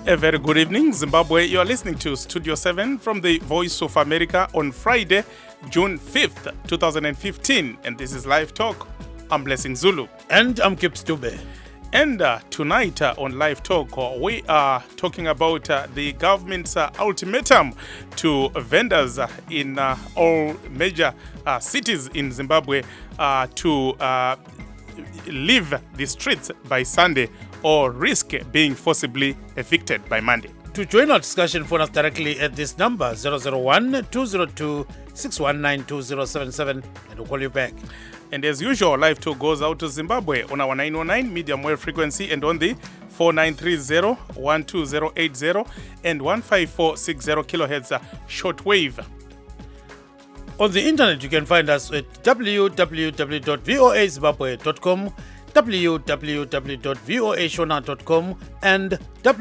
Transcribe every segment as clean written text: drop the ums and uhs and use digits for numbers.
A very good evening, Zimbabwe. You are listening to Studio 7 from the Voice of America on Friday, June 5th, 2015. And this is Live Talk. I'm Blessing Zulu. And I'm Kip Stube. And tonight on Live Talk, we are talking about the government's ultimatum to vendors in all major cities in Zimbabwe to leave the streets by Sunday or risk being forcibly evicted by Monday. To join our discussion, phone us directly at this number 001-202-619-2077 and we'll call you back. And as usual, Live Talk goes out to Zimbabwe on our 909 medium wave frequency and on the 4930-12080 and 15460 kilohertz shortwave. On the internet, you can find us at www.voazimbabwe.com, www.voashona.com, and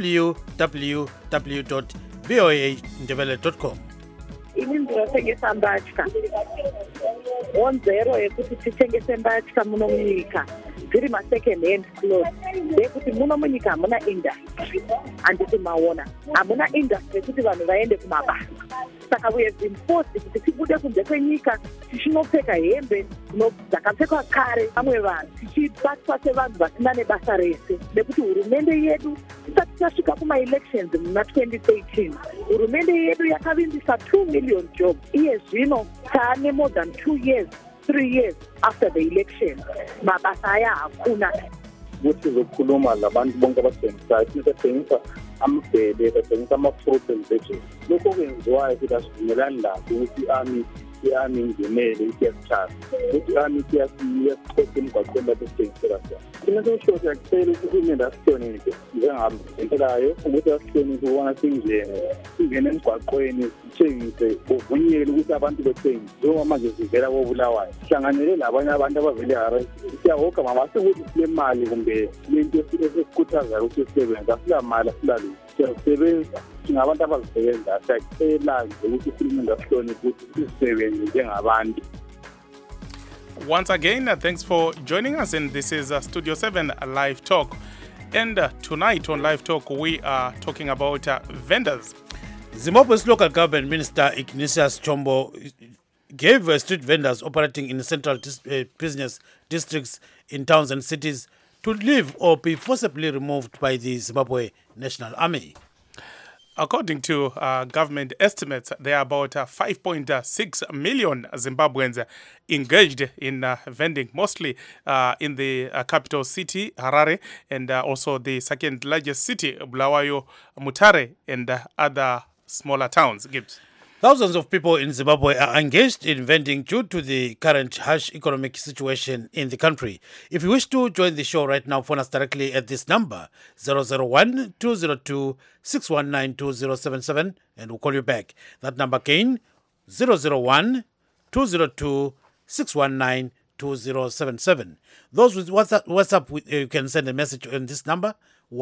www.voandebele.com. Ini ndinothengesa mbatya 10 yekuti tithengese mbatya muno munyika dziri ma-second hand clothes yekuti muno munyika hamuna industry handiti maona hamuna industry yekuti vanhu vaende kumabasa saka we have been forced kuti tibude kunze kwenyika tichinopfeka hembe dzakapfekwa kare vamwe vanhu tichibatwa sevanhu vasina nebasa rese nekuti hurumende yedu tisati tasvika kuma-elections muna 2013 hurumende yedu yakavimbisa 2 million jobs iye zvino taane more than 2 years 3 years after the election mabasa aya hakuna. Ukuthi zokhuluma labantu bonke abathengisayo sithengisa amabhele bathengisa ama-fruit and veggies lokho kwenziwayo ukuthi asivumelani lakho ukuthi i-army ingenele isiyasithatha ukuthi i-army iyasichotha emgwaqweni lapho sithengisela khona. Thina sesisho siyakucela ukuthi uhulumende asihloniphe njengabenzelayo ukuthi asihloniphe ukubona singene emgwaqweni sithengise uvunyelwe ukuthi abantu bethengise njengoba manje sivela koBulawayo sihlanganyele labanye abantu abavele siyahoga mama sikuthi sile mali kumbe lento esikhuthazayo ukuthi sisebenze asilamali asilalutho siyasebenza singabantu abazisebenza siyacela nje ukuthi uhulumende asihloniphe ukuthi sisebenze njengabantu. Once again, thanks for joining us, and this is Studio 7 Live Talk. And tonight on Live Talk, we are talking about vendors. Zimbabwe's local government minister Ignatius Chombo gave street vendors operating in central business districts in towns and cities to leave or be forcibly removed by the Zimbabwe National Army. According to government estimates, there are about 5.6 million Zimbabweans engaged in vending, mostly in the capital city, Harare, and also the second largest city, Bulawayo, Mutare, and other smaller towns. Gibbs. Thousands of people in Zimbabwe are engaged in vending due to the current harsh economic situation in the country. If you wish to join the show right now, phone us directly at this number, 001-202-619-2077, and we'll call you back. That number again, 001-202-619-2077. Those with WhatsApp, you can send a message on this number,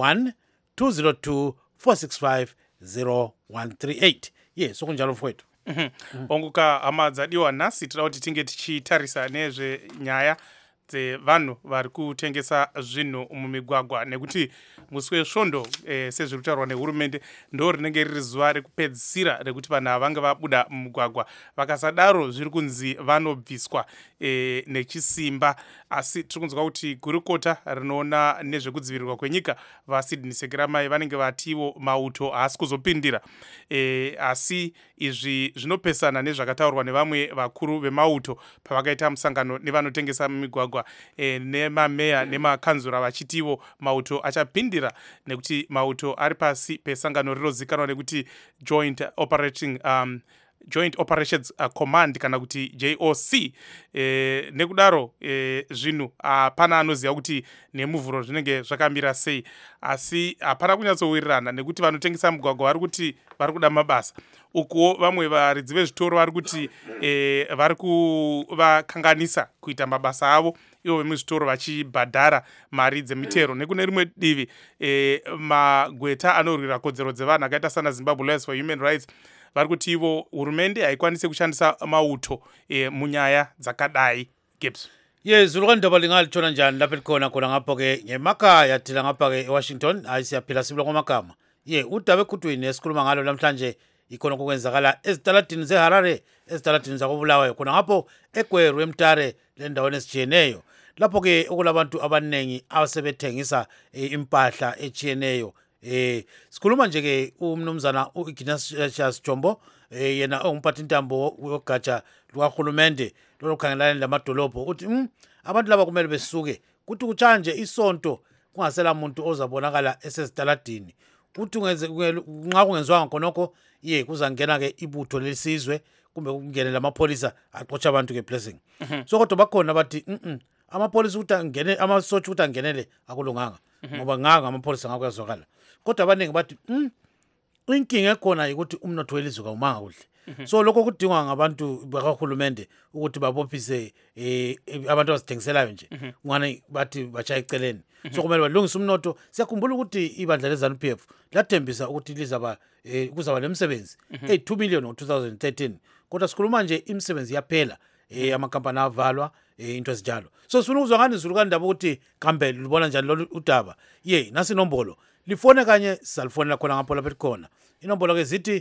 1-202-465-0138. Yes, sokunjalo mfowethu. Onguka amadzadiwa nasi tira kuti tinge tichitarisa nezve nyaya dzevanhu vari kutengesa zvinhu mumigwagwa nekuti musi wesvondo sezviri kutaurwa nehurumende ndo rinenge riri zuva rekupedzisira rekuti vanhu havange vabuda mumugwagwa. Vakasadaro zviri kunzi vanobviswa nechisimba. Asi tiri kunzwa kuti gurukota rinoona nezvekudzivirirwa kwenyika vaSydney Sekeramai vanenge vatiwo mauto haasi kuzopindira. Asi izvi zvinopesana nezvakataurwa nevamwe vakuru vemauto pavakaita musangano nevanotengesa mumigwagwa nemameya nemakanzura vachitiwo mauto achapindira nekuti mauto ari pasi pesangano rinozikanwa nekuti Joint Operations Command kana kuti JOC. Nekudaro zvinhu hapana anoziva kuti nemuvhuro zvinenge zvakamira sei, asi hapana kunyatsowirirana nekuti vanotengesa mugwagwa vari kuti vari kuda mabasa. Ukuwo vamwe varidzi vezvitoro vari kuti vari kuvakanganisa kuita mabasa avo ivo vemuzvitoro vachibhadhara mari dzemitero. Nekune rimwe divi magweta anorwira kodzero dzevanhu akaita sana Zimbabwe Lawyers for Human Rights vari kuti ivo hurumende haikwanisi kushandisa mauto munyaya dzakadai. Gibbs. Yes, ulukandaba lingalithona njani lapha likhona khona ngapho ke ngemakhaya thina ngapha ke eWashington ayisiyaphila sibula ngomakama. Udaba ekhutwini esikhuluma ngalo namhlanje ikhona okwenzakala ezitaladini zeHarare, ezitaladini zakobulawayo khona ngapho eGweru eMtare lendaweni esijiyeneyo. Lapho ke okulabantu abanengi abasebethengisa impahla ejiyeneyo. Sikhuluma nje ke umnumzana uIgnatius Chombo yena ongumphathintambo wogatsha lukahulumende lokukhangelana lamadolobho uthi abantu laba kumele besuke kuthi kuchanje isonto kungasela muntu ozabonakala esezitaladini. Kuthi nxa kungenzwanga khonokho kuzangena ke ibutho lesizwe kumbe kungene lamapholisa axotsha abantu ke blessing. So kodwa bakhona bathi amapolisa ukuthi angene, amasotsha ukuthi angenele akulunganga ngoba nganga amapholisa ngakho yazwakala. Kodwa abaningi bathi inkinga ekhona ukuthi umnotho welizwe kawumanga kuhle. So lokho kudingwa ngabantu bakahulumende ukuthi babophise abantu abazithengiselayo nje ngani bathi bachaya eceleni. So kumele balungise umnotho. Siyakhumbula ukuthi ibandla leZANU-PF lathembisa ukuthi kuzaba lemisebenzi 2 million ngo-2013. Kodwa sikhuluma nje imisebenzi yaphela, amakampani avalwa, into ezinjalo. So sifuna ukuzwa ngani izulu kandaba ukuthi kambe libona njani lolu udaba. Nasi inombolo lifone kanye salifonela khona ngapho lapha khona. Inombolo ke zithi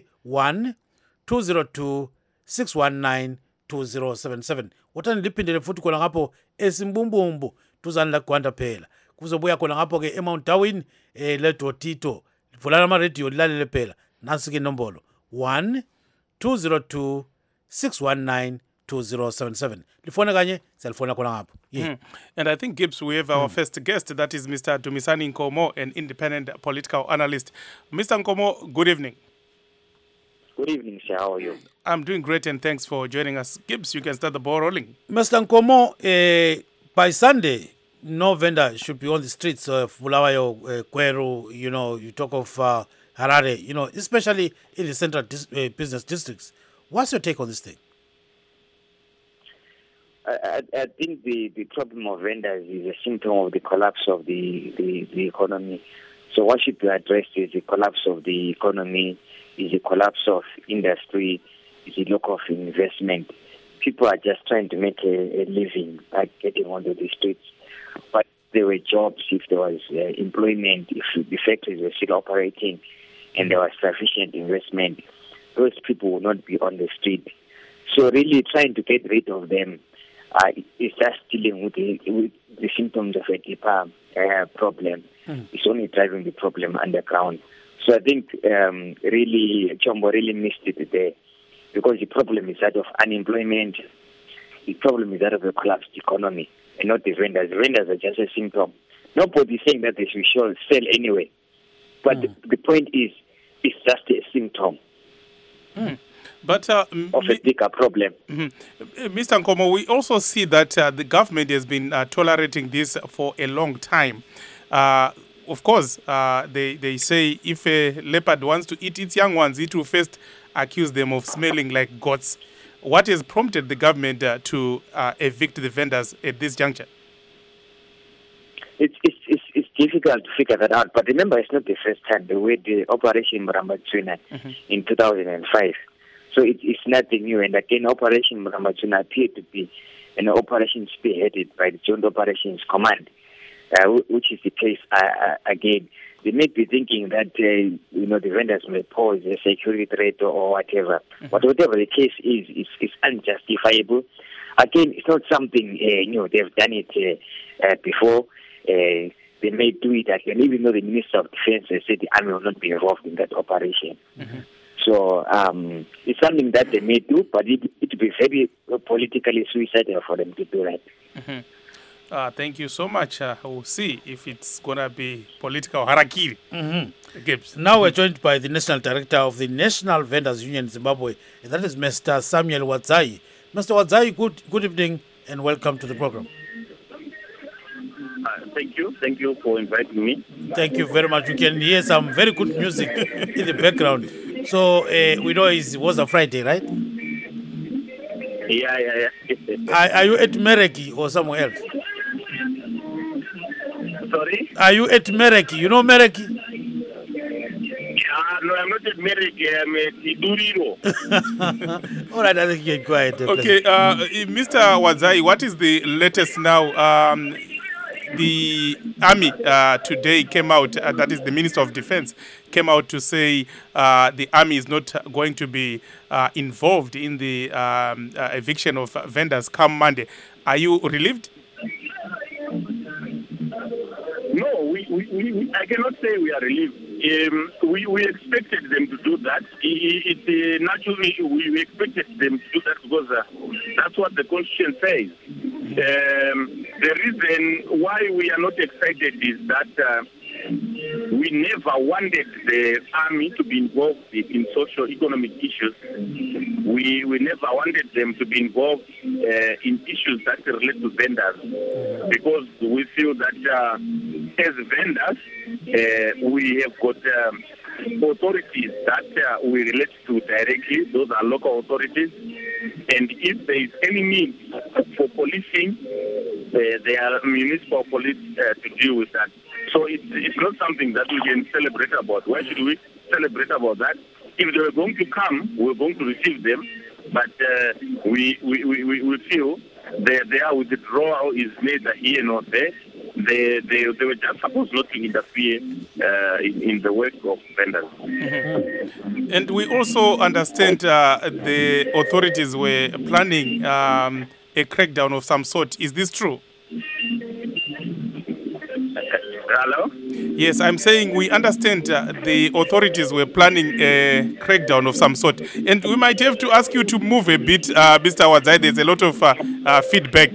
1-202-619-2077. Wothani liphindele futhi khona ngapho esimbumbumbu duzane la Gwanda phela. Kuzobuya khona ngapho ke eMount Darwin leDotito. Vulana ama radio lilalele phela. Nansi ke inombolo 1-202-619-2077. Lifone kanye salifona khona ngapho. And I think, Gibbs, we have our first guest. That is Mr. Dumisani Nkomo, an independent political analyst. Mr. Nkomo, good evening. Good evening, sir. How are you? I'm doing great, and thanks for joining us. Gibbs, you can start the ball rolling. Mr. Nkomo, by Sunday, no vendor should be on the streets of Bulawayo, Gweru, you talk of Harare, especially in the central business districts. What's your take on this thing? I think the problem of vendors is a symptom of the collapse of the economy. So what should be addressed is the collapse of the economy, is the collapse of industry, is the lack of investment. People are just trying to make a living by getting onto the streets. But if there were jobs, if there was employment, if the factories were still operating and there was sufficient investment, those people would not be on the street. So really trying to get rid of them is just dealing with the symptoms of a deeper problem. It's only driving the problem underground. So I think really Chombo really missed it there, because the problem is that of unemployment. The problem is that of a collapsed economy, and not the vendors. The vendors are just a symptom. Nobody is saying that they should sell anyway. But the point is, it's just a symptom. But of a bigger problem. Mr. Nkomo, we also see that the government has been tolerating this for a long time. Of course, they say if a leopard wants to eat its young ones, it will first accuse them of smelling like goats. What has prompted the government to evict the vendors at this juncture? It's difficult to figure that out. But remember, it's not the first time. The way the Operation Murambachuna in 2005. So it's nothing new. And again, Operation Murambachuna appeared to be an operation spearheaded by the Joint Operations Command, which is the case again. They may be thinking that the vendors may pose a security threat or whatever. But whatever the case is, it's unjustifiable. Again, it's not something new. They've done it before. They may do it again, even though the Minister of Defense has said the army will not be involved in that operation. So it's something that they may do, but it would be very politically suicidal for them to do that. Thank you so much. We'll see if it's going to be political harakiri. Gibbs. Now we're joined by the National Director of the National Vendors Union Zimbabwe, and that is Mr. Samuel Wadzai. Mr. Wadzai, good evening and welcome to the program. Thank you. Thank you for inviting me. Thank you very much. We can hear some very good music in the background. So we know it was a Friday, right? Yeah. Are you at Mereki or somewhere else? Sorry? Are you at Mereki? You know Mereki? No, I'm not at Mereki. I'm at Iduriro. All right, I think you get quiet. Okay, Mr. Wadzai, what is the latest now? the army today came out, that is the Minister of Defense, came out to say the army is not going to be involved in the eviction of vendors come Monday. Are you relieved? No, I cannot say we are relieved. We expected them to do that. Naturally, we expected them to do that because that's what the Constitution says. The reason why we are not excited is that we never wanted the army to be involved in socio-economic issues. We never wanted them to be involved in issues that relate to vendors, because we feel that as vendors, we have got authorities that we relate to directly. Those are local authorities. And if there is any need for policing, there are municipal police to deal with that. So it's not something that we can celebrate about. Why should we celebrate about that? If they were going to come, we're going to receive them. But we feel their withdrawal is neither here nor there. They were just supposed not to interfere in the work of vendors. Mm-hmm. And we also understand the authorities were planning a crackdown of some sort. Is this true? Hello? Yes, I'm saying we understand the authorities were planning a crackdown of some sort. And we might have to ask you to move a bit, Mr. Wadzai. There's a lot of feedback.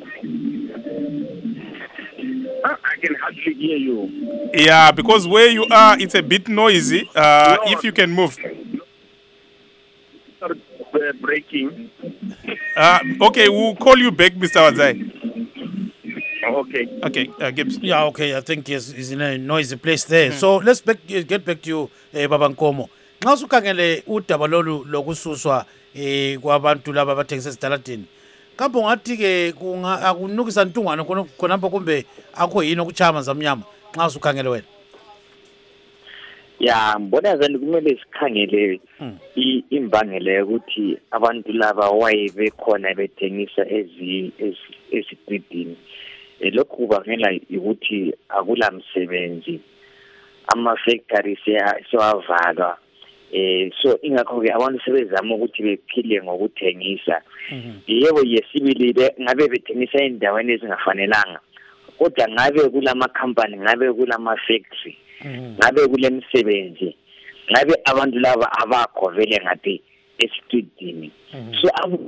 I can hardly hear you. Yeah, because where you are, it's a bit noisy. If you can move. Breaking. Okay, we'll call you back, Mr. Wadzai. Okay, Gibbs. Yeah, okay, I think he's in a noisy place there. So let's get back to you, Baba Nkomo. Nxa usukhangele udaba lolu lokususwa kwabantu laba abathengisa ezitaladini, kambe ungathi ke akunukisa ntungwane khonapho kumbe akho yini okuchaya amanzi amnyama nxa usukhangele wena? Ya, mbona zani kumele sikhangele imbangela ukuthi abantu laba waye bekhona bethengisa ezitridini. Lokhu kubangela ukuthi akula msebenzi, ama-factories sewavalwa, so ingakho ke abantu sebezama ukuthi bephile ngokuthengisa. Yebo yesibili ngabe bethengisa endaweni ezingafanelanga, kodwa ngabe kulama-company, ngabe kulama-factory, ngabe kule msebenzi, ngabe abantu laba abakho vele ngathi esitridini. So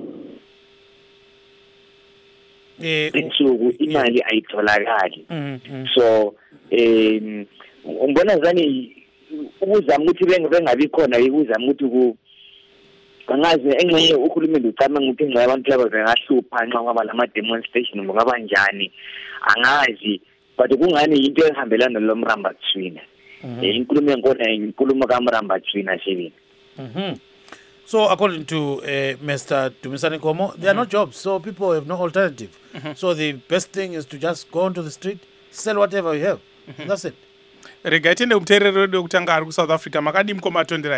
insuku imali ayitholakali. So umbona zani ukuzama ukuthi bengabi khona, ukuzama ukuthi angazi engxenye uhulumeni ucabanga ukuthi ingxenye abantu laba bengahlupha nxa kwaba lama demonstration ngaba njani angazi, but kungani into ehambelana lomrambathwina. Inkulumo enkona inkulumo kaMrambathwina Shebini. So according to Mr. Dumisani Nkomo, there are no jobs, so people have no alternative. So the best thing is to just go onto the street, sell whatever you have. That's it. Rega tende umterero wedu kutanga ari ku South Africa makadi mkoma tonderai.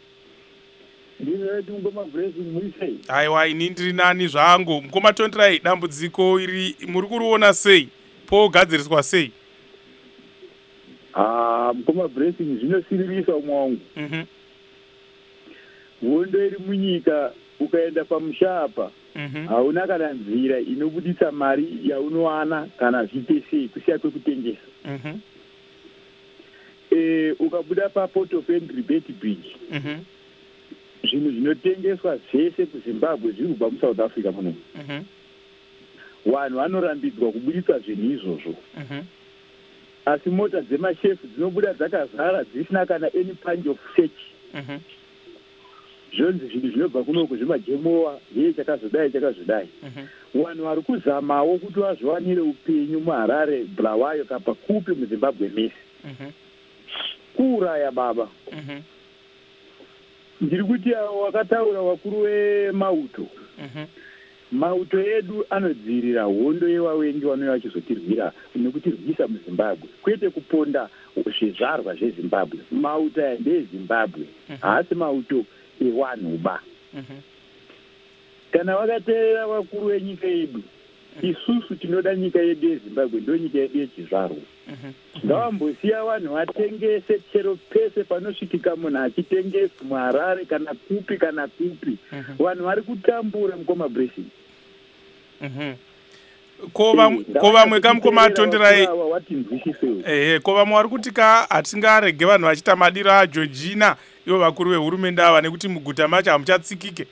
Ndine ngoma blessing muisei. Aiwa ini ndiri nani zvangu mkoma tonderai dambudziko iri muri kuruona sei? Po gadziriswa sei? Mkoma blessing zvinosiririsa mwangu. Wondo iri munyika ukaenda pamushapa hauna kana nzira inobudisa mari yaunowana kana zviite sei kusiya kwekutengesa. Ukabuda paPort of Entry Betty Bridge, zvinhu zvinotengeswa zvese kuZimbabwe zviri kubva muSouth Africa muno. Vanhu vanorambidzwa kubudisa zvinhu izvozvo. Asi mota dzemashefu dzinobuda dzakazara dzisina kana any punch of search. Zvonzi zvinhu zvinobva kunoko zvemajemowa chakazodai. Vanhu vari kuzamawo kuti vazviwanire upenyu muHarare, Bulawayo kapa kupi muZimbabwe mese. Kuuraya baba. Ndiri kuti wakataura wakuru wemauto. Mauto edu anodzirira hondo yevavengi vanouya vachizotirwira nekutirwisa muZimbabwe, kwete kuponda zvizvarwa zveZimbabwe. Mauto aya ndeeZimbabwe, haasi mauto evanhu ba. Kana vakateerera vakuru venyika yedu isusu tinoda nyika yedu yezimbabwe ndo nyika yedu yechizvarwa. Ngavambosiya vanhu vatengese chero pese panosvikika munhu achitengesa muHarare kana kupi kana kupi. Vanhu vari kutambura mukoma Blessing. Ko vamwe kamukoma atonderai ko vamwe vari kuti ka hatingarege vanhu vachita madiro aJeorgina ivo vakuru vehurumende ava nekuti muguta macho hamuchatsikike.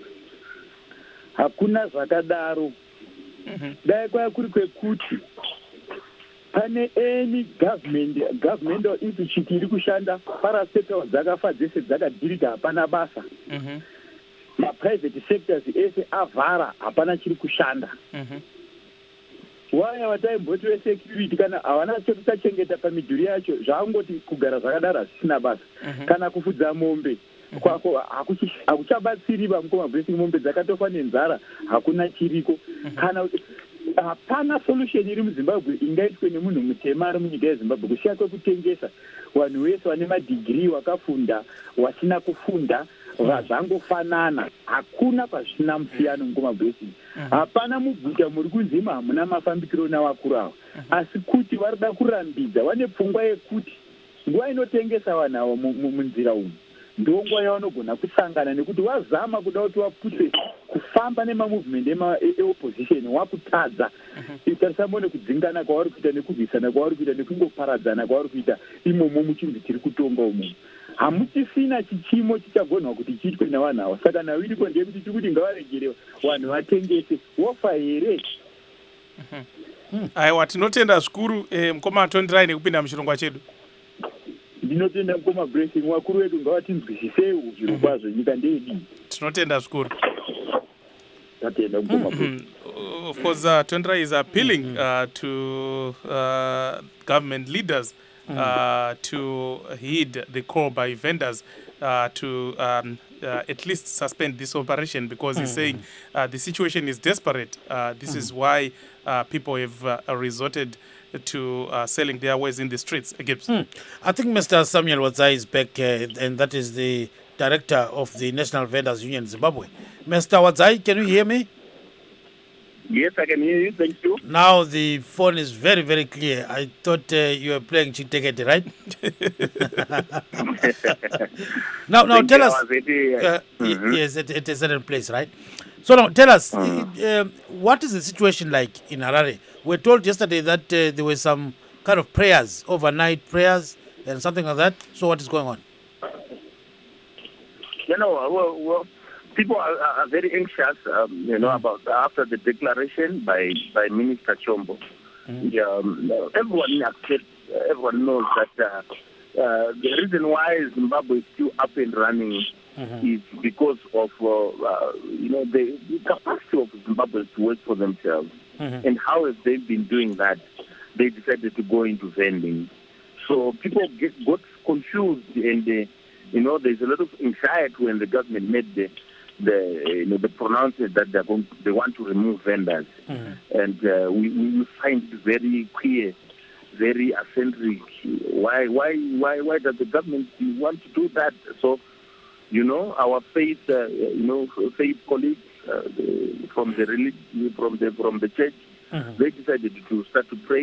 Hakuna zvakadaro. Dai kwaya kuri kwekuti pane any governmental institute iri kushanda parasektor dzakafa dzese dzakadhirika hapana basa. Maprivate sectors ese avhara hapana chiri kushanda. Waya wataimboti vesecurity kana havana chekusachengeta pamidhuri yacho zvavangoti kugara zvakadaro hazvisina basa. Kana kufudza mombe kwako hakuchabatsiri vamukoma Blessing. Mombe dzakatofa nenzara hakuna chiriko. Kana hapana solution iri muZimbabwe ingaitwe nemunhu mutema ari munyika yeZimbabwe kushiya kwekutengesa. Vanhu vese vane madhigirii, wakafunda wasina kufunda zvazvangofanana. Hakuna pasvina musiyano mukoma Blessing. Hapana muguta muri kunzima hamuna mafambikiro navakuru ava, asi kuti varida kurambidza. Vane pfungwa yekuti nguva inotengesa vanhu ava munzira umu ndonguva yavanogona kusangana, nekuti wazama kuda kuti waputse kufamba nemamuvhmendi eopposition wakutadza. Tarisambone kudzingana kwavari kuita nekurwisana kwavari kuita nekungoparadzana kwavari kuita imomo muchinhu chiri kutonga umu. Hamuchisina chichimo chichagonwa kuti chiitwe navanhu ava. Saka nhau iriko ndeyekuti tiri kuti ngavaregere vanhu vatengese. Wofa here? Aiwa, tinotenda zvikuru mukoma atonderai nekupinda muchirongwa chedu. Ndinotenda mukoma Blessing, vakuru vedu ngavatinzwisisei zviro kwazvo, nyika ndeyedi. Tinotenda zvikuru. Tatenda mukoma Blessing. Of course, Tonderai is appealing to government leaders to heed the call by vendors to at least suspend this operation, because he's saying the situation is desperate. This is why people have resorted to selling their wares in the streets. I think Mr. Samuel Wadzai is back, and that is the director of the National Vendors Union Zimbabwe. Mr. Wadzai, can you hear me? Yes, I can hear you. Thank you. Now the phone is very, very clear. I thought you were playing Chitekete, right? now tell us. Yes, it is in place, right? So now tell us, what is the situation like in Harare? We're told yesterday that there were some kind of prayers, overnight prayers, and something like that. So what is going on? Well, people are very anxious, about after the declaration by Minister Chombo. Everyone knows that the reason why Zimbabwe is still up and running is because of the capacity of Zimbabwe to work for themselves. And how have they been doing that? They decided to go into vending. So people got confused, and there's a lot of anxiety when the government made the pronouncement that they want to remove vendors. And we find it very clear, very eccentric. Why does the government want to do that? So, our faith colleagues from the religion, from the church, they decided to start to pray.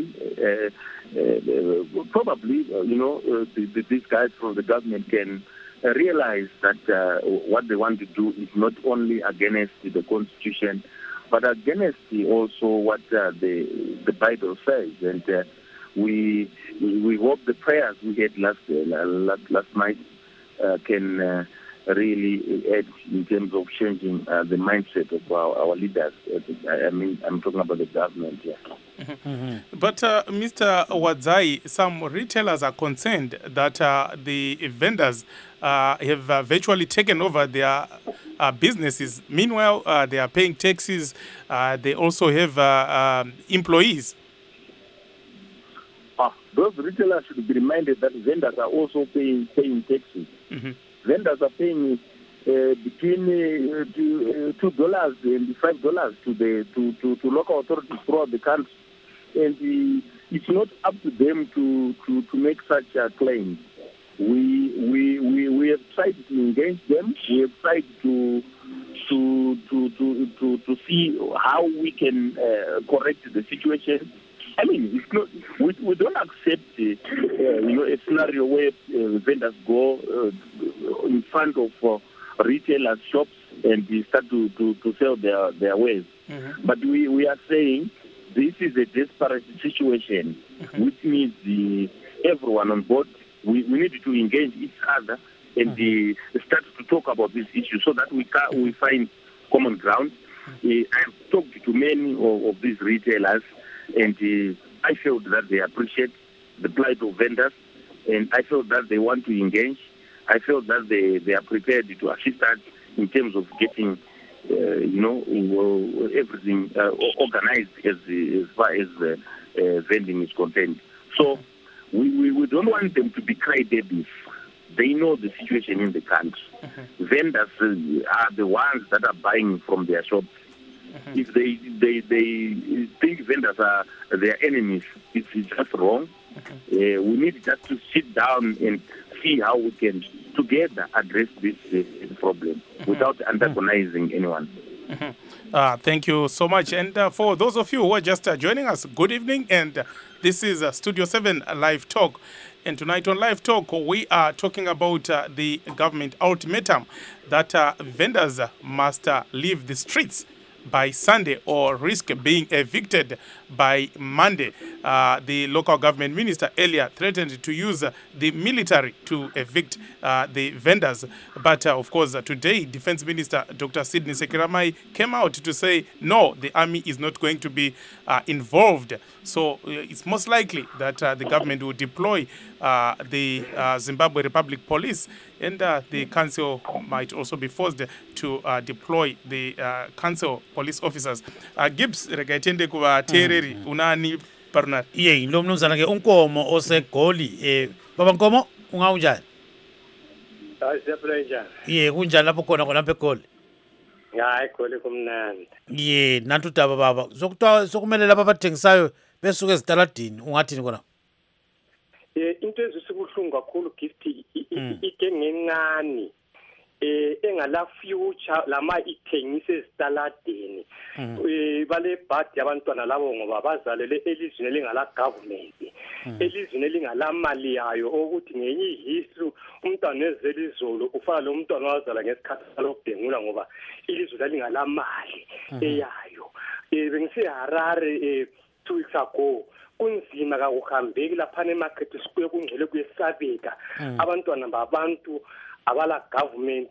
Probably, these guys from the government can realize that what they want to do is not only against the Constitution, but against also what the Bible says. And we hope the prayers we had last night can really add in terms of changing the mindset of our leaders. I'm talking about the government here. But Mr. Wadzai, some retailers are concerned that the vendors have virtually taken over their businesses. Meanwhile, they are paying taxes. They also have employees. Those retailers should be reminded that vendors are also paying taxes. Vendors are paying between $2 and $5 to local authorities throughout the country, and it's not up to them to make such a claim. We have tried to engage them. We have tried to to see how we can correct the situation. I mean, it's not, we don't accept a scenario where vendors go in front of retailers' shops and they start to sell their wares. But we are saying this is a desperate situation, which means everyone on board, we need to engage each other and start to talk about this issue so that we find common ground. I have talked to many of these retailers, and I felt that they appreciate the plight of vendors, and I felt that they want to engage. I felt that they are prepared to assist us in terms of getting, everything organized as far as vending is concerned. So we don't want them to be crybabies. They know the situation in the country. Vendors are the ones that are buying from their shops. If they think vendors are their enemies, it's just wrong. We need just to sit down and see how we can together address this problem without antagonizing anyone. Thank you so much. And for those of you who are just joining us, good evening. And this is Studio 7 Live Talk. And tonight on Live Talk, we are talking about the government ultimatum that vendors must leave the streets by Sunday or risk being evicted by Monday. The local government minister earlier threatened to use the military to evict the vendors. But of course, today, Defense Minister Dr. Sidney Sekiramai came out to say, no, the army is not going to be involved. So it's most likely that the government will deploy the Zimbabwe Republic Police, and the council might also be forced to deploy the council police officers. Gibbs regaitende kuva tereri unani partner. Ye ndo mnumzana ke unkomo osegoli baba Nkomo ungaunjani? Asiyaphila njani? Ye kunjani lapho khona lapha eGoli? Hayi Goli kumnandi. Ye nantu daba baba sokumele lapha abathengisayo besuke ezitaladini ungathini kona? Into ezisibuhlungu kakhulu gift ikengencane engala future lama ithengise ezitaladeni bale bhadi abantwana labo ngoba bazalele elizweni elingala government elizweni elingala mali yayo ukuthi ngenye ihistory umntwana ezelizolo ufana lo mntwana wazala ngesikhathi salokudengula ngoba ilizwe lalingala mali eyayo bengise Harare 2 weeks ago kunzima kakuhambeki lapha emarket sikuye kungcele kuyesabeka abantwana babantu abala government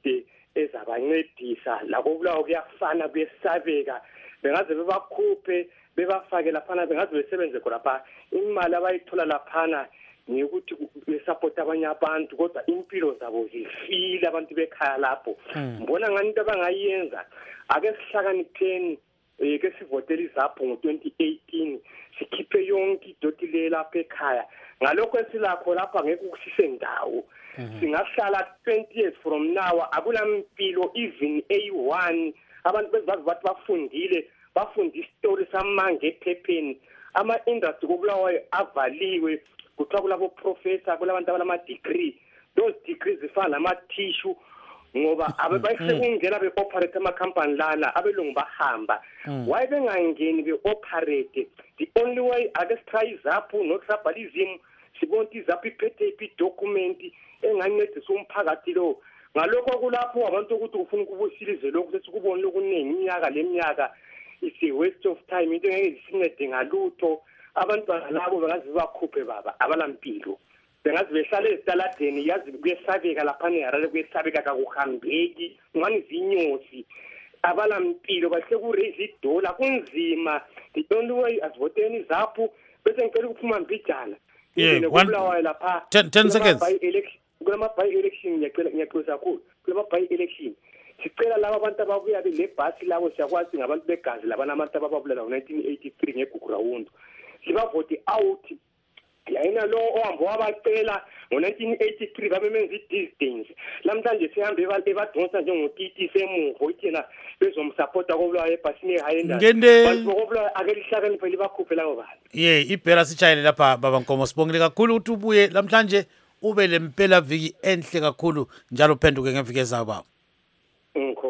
ezabancedisa labo bulawo kuyafana kuyesabeka bengaze bebakhuphe bebafake lapha bengaze besebenze khona imali abayithola lapha ngikuthi besupport abanye abantu kodwa impilo zabo zifile abantu bekhaya lapho mbona ngani into abangayenza ake sihlakanipheni ke sivotela izapho ngo2018 sikhiphe yonke idoti le lapha ekhaya ngalokho esilakho lapha ngeke ukusise ndawo singahlala 20 years from now akulampilo even A1 abantu bezazi bathi bafundile bafunda istory samanga ephepheni ama industry kubulawayo avaliwe kuthiwa kulabo professor kulabantu abalama degree those degrees zifana nama tissue ngoba abebayise kungena beoperate ama company lana abelungu bahamba why bengangeni beoperate the only way ake try zaphu nokusabhalizim sibonke izaphu iphethe document engancedisa umphakathi lo ngalokho kulapho abantu ukuthi ufuna ukubusilize lokho sethi kubona lokuningi iminyaka leminyaka it's a waste of time into engeke isincede ngalutho abantwana labo bengazi bakhuphe baba abalampilo bengazi behlale ezitaladeni yazi kuyesabeka lapha eHarare kuyesabeka kakuhambeki ngani zinyosi abalampilo bahle ku raise idola kunzima the only way asivoteni zaphu bese ngicela ukuphuma mbijana kubulawayo lapha 10 seconds kulama by election ngiyaqoza kakhulu kulama by election sicela laba abantu ababuya le bhasi labo siyakwazi ngabantu begazi labana abantu abababulala ngo1983 ngeGugurawundo sibavote out yayina lo ohambo wabacela ngo1983 babemenza i-distance namhlanje sihambe ebadonsa njengotiti semuvo ithina bezomsupporta kobulawa ebhasini ehayenda bantu kobulawa akelihlakaniphe libakhuphe labo bantu ye ibhera sitshayele lapha baba Nkomo sibongile kakhulu ukuthi ubuye namhlanje ube lempela viki enhle kakhulu njalo phenduke ngeviki ezayo baba ngikhona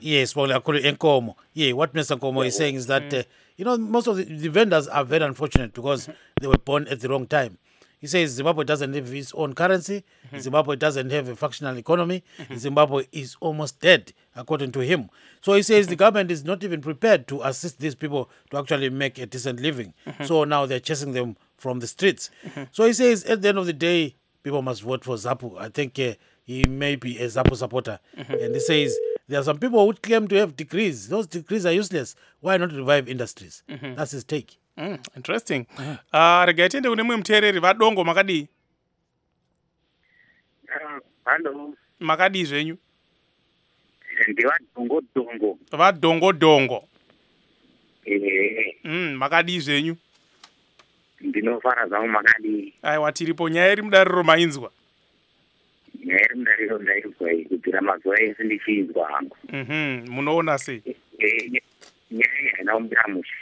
Yes, well, Nkomo. Yeah, what Mr. Nkomo is saying is that, most of the vendors are very unfortunate because they were born at the wrong time. He says Zimbabwe doesn't have its own currency. Zimbabwe doesn't have a functional economy. Zimbabwe is almost dead, according to him. So he says the government is not even prepared to assist these people to actually make a decent living. So now they're chasing them from the streets. So he says at the end of the day, people must vote for ZAPU. I think he may be a ZAPU supporter. And he says there are some people who claim to have degrees. Those degrees are useless. Why not revive industries? That's his take. Interesting. Rega tiende kune mumwe muteereri vadongo makadii? Hello. Makadii zvenyu? Ndivadongodongo. Vadongodongo. Makadii zvenyu? Ndinofara zvangu makadii. Aiwa tiripo, nyaya iri mudariro mainzwa? Nyaya iri mudariro ndainzwa iyi kubvira mazuva ese ndichinzwa hangu. Munoona sei? Nyaya inaumiramusha.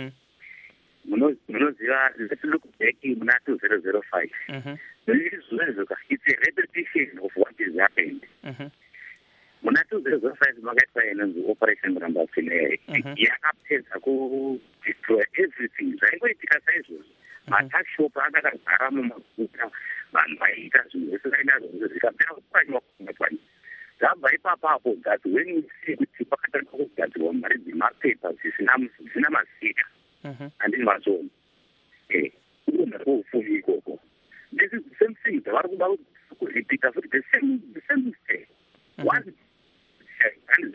Munoziva, let's look back muna 2005. It's a repetition of what has happened. Muna 2005 makaitwa inonzi Operation Murambasine yakapedza kudestroy everything. Zvaingoitika saizvozvo. Mataxshop akagara mumaguta, vanhu vaiita zvinhu zvese vainazvo zvikapera kupwanywa kupwanywa. Zvabva ipapapo that when we see kuti pakatanga kugadzirwa mari dzemapepa zvisina mazita. Handini matsoni. Kuona kufuni ikoko. This is the same thing. Davari kuda kurepeat futhi the same mistake. One and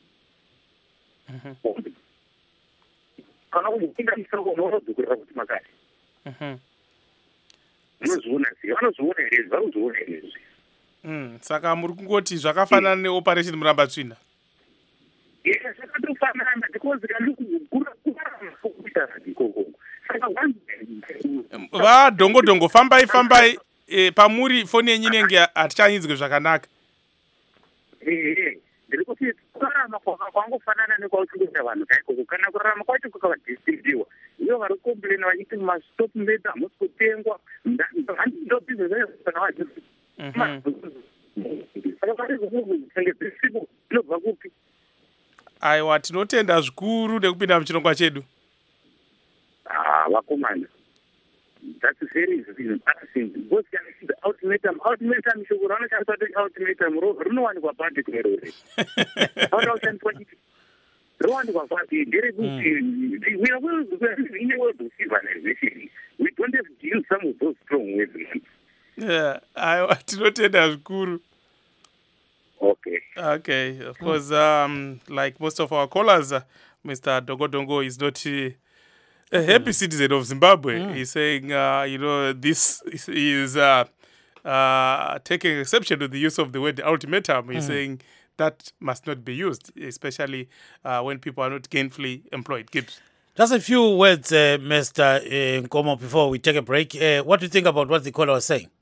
kana kupinda misoko unodzokorera kuti makati. Vanozviona here, vanozviona here. Saka muri kungoti zvakafanana neOperation Murambatsvina? Yes, zvakatofanana because vadhongodhongo, fambai pamuri foni yenyu inenge hatichanyidzwe zvakanaka. Ndiri kuti kurarama kwangofanana nekwauchikuita vanhu kaikoko, kana kurarama kwacho kwakadhistidiwa. Ivo vari komplaina vachiti mastop meta hamusi kutengwa, ndobhizinesi zvakawadzii. Saka varizvochengetesipo inobva kupi? Aiwa, tinotenda zvikuru nekupinda muchirongwa chedu. Vakomana. That's very embarrassing. Because the ultimatum, shoko ranoshandiswa kuti ultimatum rinowanikwa pati kumerore. Rinowanikwa pati nderekuti we are in a world of civilization. We don't have to use some of those strong words. Yeah, aiwa, tinotenda zvikuru. Okay, of course, like most of our callers, Mr. Dongodongo is not a happy citizen of Zimbabwe. He's saying, this is taking exception to the use of the word ultimatum. He's saying that must not be used, especially when people are not gainfully employed. Gibbs. Just a few words, Mr. Nkomo, before we take a break. What do you think about what the caller was saying?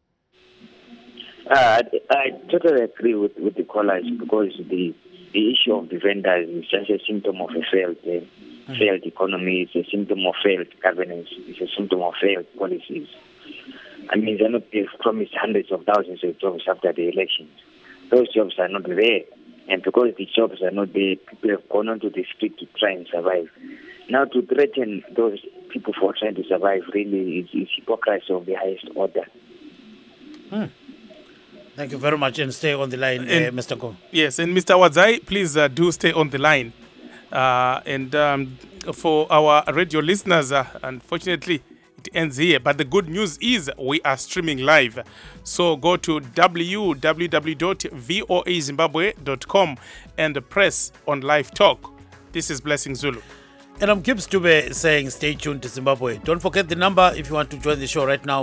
I totally agree with the callers because the issue of the vendors is just a symptom of a failed economy. It's a symptom of failed governance. It's a symptom of failed policies. I mean, they've promised hundreds of thousands of jobs after the elections. Those jobs are not there. And because the jobs are not there, people have gone onto the street to try and survive. Now, to threaten those people for trying to survive really is hypocrisy of the highest order. Thank you very much, and stay on the line, Mr. Nkomo. Yes, and Mr. Wadzai, please do stay on the line. For our radio listeners, unfortunately, it ends here. But the good news is we are streaming live. So go to www.voazimbabwe.com and press on live talk. This is Blessing Zulu. And I'm Gibbs Dube saying stay tuned to Zimbabwe. Don't forget the number if you want to join the show right now,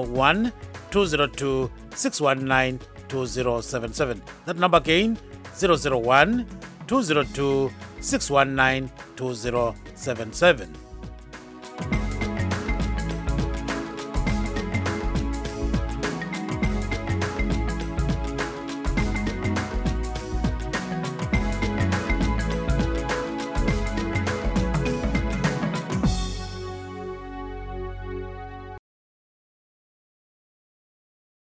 1-202-619-2077. That number again, 001-202-619-2077.